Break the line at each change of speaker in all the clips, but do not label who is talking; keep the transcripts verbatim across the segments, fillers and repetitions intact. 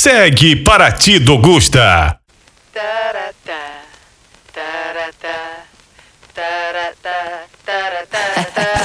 Segue Paraty do Gusta.
Taratá, taratá, taratá, taratá.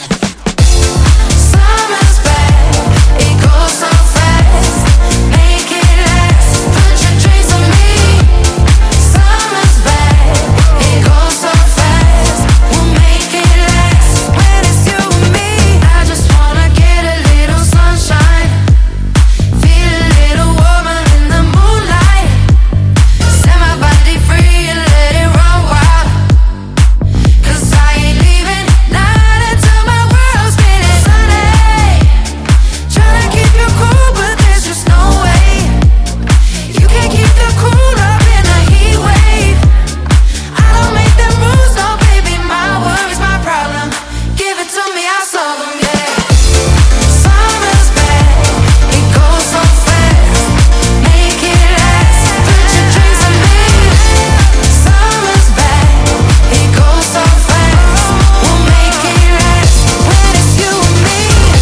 Summer's back, it goes so fast. Make it last, put your dreams on me. Summer's back, it goes so fast. We'll make it last when it's you and me. I just wanna get a little sunshine, feel a little warmer in the moonlight. Set my body free and let it run wild. 'Cause I ain't leaving not until my world's getting sunny. Tryna keep you cool, but there's just no way. You can't keep the cool up in a heat wave. I don't make them rules, no baby, my worries, my problem. Give it to me, I'll solve them, yeah. Summer's back, it goes so fast. Make it last, put your dreams on me. Summer's back, it goes so fast. We'll make it last when it's you and me.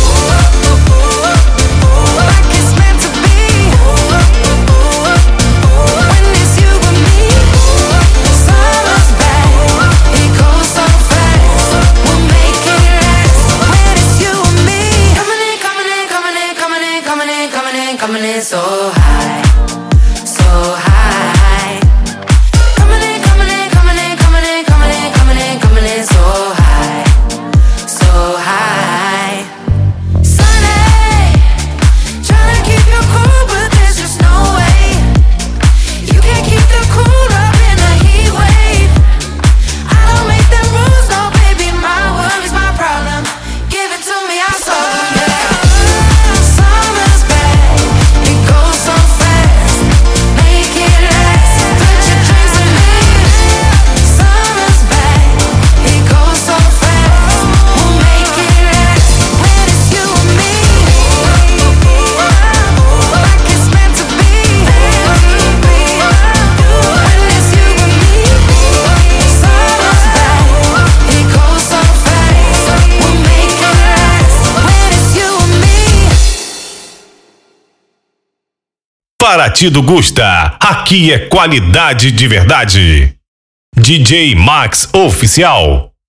Like it's meant to be. When it's you and me. Summer's back, it goes so fast. We'll make it last when it's you and me. Coming in, coming in, coming in, coming in, coming in, coming in, coming in so high, so high. Coming in, coming in, coming in, coming in, coming in, coming in, coming in so high, so high. Sunny, tryna keep you cool, but there's just no way. You can't keep the cool up in a heat wave. I don't make them rules, no baby, my worries, my problem. Give it to me, I'll solve them, yeah. Summer's back, it goes so fast. Make it last, put your dreams on me. Summer's back, it goes so fast. We'll make it last when it's you and me. Like it's meant to be. When it's you and me. Summer's back, it goes so fast. We'll make it last when it's you and me.
Paraty do Gusta. Aqui é qualidade de verdade. D J Max Oficial.